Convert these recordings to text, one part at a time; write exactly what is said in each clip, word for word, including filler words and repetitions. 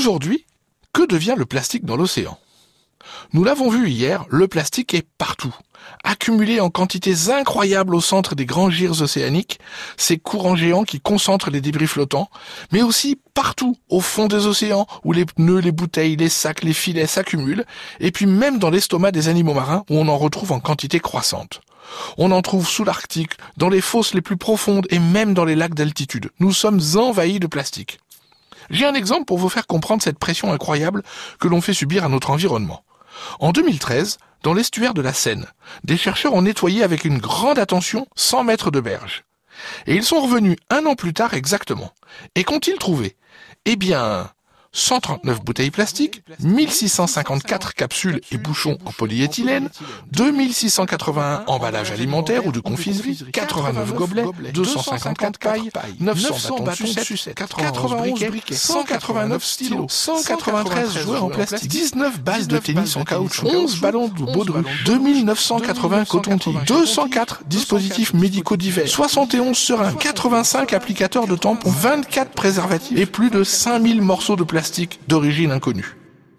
Aujourd'hui, que devient le plastique dans l'océan ? Nous l'avons vu hier, le plastique est partout. Accumulé en quantités incroyables au centre des grands gyres océaniques, ces courants géants qui concentrent les débris flottants, mais aussi partout au fond des océans où les pneus, les bouteilles, les sacs, les filets s'accumulent, et puis même dans l'estomac des animaux marins où on en retrouve en quantité croissante. On en trouve sous l'Arctique, dans les fosses les plus profondes et même dans les lacs d'altitude. Nous sommes envahis de plastique. J'ai un exemple pour vous faire comprendre cette pression incroyable que l'on fait subir à notre environnement. En deux mille treize, dans l'estuaire de la Seine, des chercheurs ont nettoyé avec une grande attention cent mètres de berge. Et ils sont revenus un an plus tard exactement. Et qu'ont-ils trouvé ? Eh bien, cent trente-neuf bouteilles plastiques, mille six cent cinquante-quatre capsules et bouchons en polyéthylène, deux mille six cent quatre-vingt-un emballages alimentaires ou de confiserie, quatre-vingt-neuf gobelets, deux cent cinquante-quatre pailles, neuf cents bâtons de sucette, quatre-vingt-onze briquets, cent quatre-vingt-neuf stylos, cent quatre-vingt-treize jouets en plastique, dix-neuf balles de tennis en caoutchouc, onze ballons de baudruche, deux mille neuf cent quatre-vingts cotons-tiges, deux cent quatre dispositifs médicaux divers, soixante et onze seringues, quatre-vingt-cinq applicateurs de tampons, vingt-quatre préservatifs et plus de cinq mille morceaux de plastique d'origine inconnue.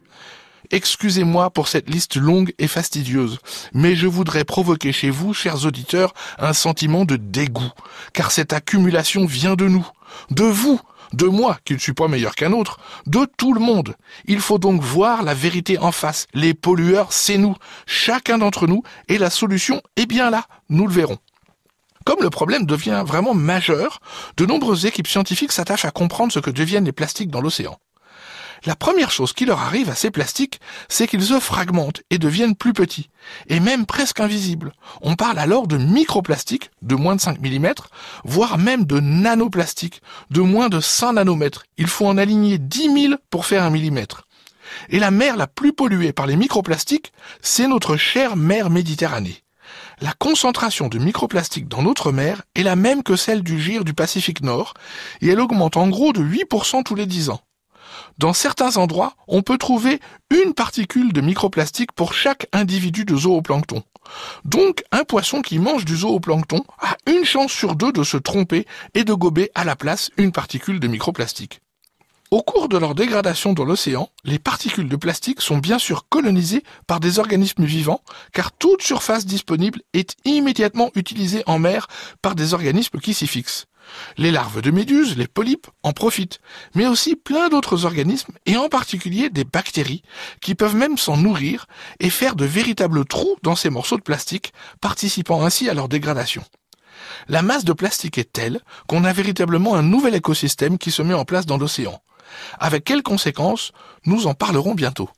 Excusez-moi pour cette liste longue et fastidieuse, mais je voudrais provoquer chez vous, chers auditeurs, un sentiment de dégoût, car cette accumulation vient de nous, de vous, de moi, qui ne suis pas meilleur qu'un autre, de tout le monde. Il faut donc voir la vérité en face. Les pollueurs, c'est nous, chacun d'entre nous, et la solution est bien là, nous le verrons. Comme le problème devient vraiment majeur, de nombreuses équipes scientifiques s'attachent à comprendre ce que deviennent les plastiques dans l'océan. La première chose qui leur arrive à ces plastiques, c'est qu'ils se fragmentent et deviennent plus petits, et même presque invisibles. On parle alors de microplastiques, de moins de cinq millimètres, voire même de nanoplastiques, de moins de cent nanomètres. Il faut en aligner dix mille pour faire un millimètre. Et la mer la plus polluée par les microplastiques, c'est notre chère mer Méditerranée. La concentration de microplastiques dans notre mer est la même que celle du gyre du Pacifique Nord, et elle augmente en gros de huit pour cent tous les dix ans. Dans certains endroits, on peut trouver une particule de microplastique pour chaque individu de zooplancton. Donc, un poisson qui mange du zooplancton a une chance sur deux de se tromper et de gober à la place une particule de microplastique. Au cours de leur dégradation dans l'océan, les particules de plastique sont bien sûr colonisées par des organismes vivants, car toute surface disponible est immédiatement utilisée en mer par des organismes qui s'y fixent. Les larves de méduses, les polypes, en profitent, mais aussi plein d'autres organismes, et en particulier des bactéries, qui peuvent même s'en nourrir et faire de véritables trous dans ces morceaux de plastique, participant ainsi à leur dégradation. La masse de plastique est telle qu'on a véritablement un nouvel écosystème qui se met en place dans l'océan. Avec quelles conséquences ? Nous en parlerons bientôt.